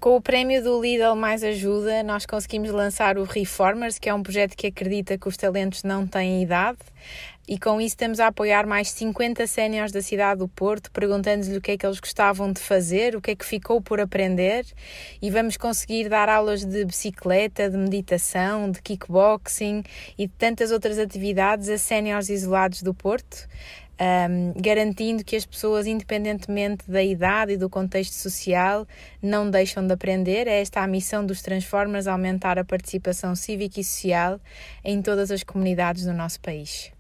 Com o prémio do Lidl Mais Ajuda, nós conseguimos lançar o Reformers, que é um projeto que acredita que os talentos não têm idade, e com isso estamos a apoiar mais 50 séniores da cidade do Porto, perguntando-lhes o que é que eles gostavam de fazer, o que é que ficou por aprender, e vamos conseguir dar aulas de bicicleta, de meditação, de kickboxing e de tantas outras atividades a séniores isolados do Porto, garantindo que as pessoas, independentemente da idade e do contexto social, não deixam de aprender. É esta a missão dos Transformers: aumentar a participação cívica e social em todas as comunidades do nosso país.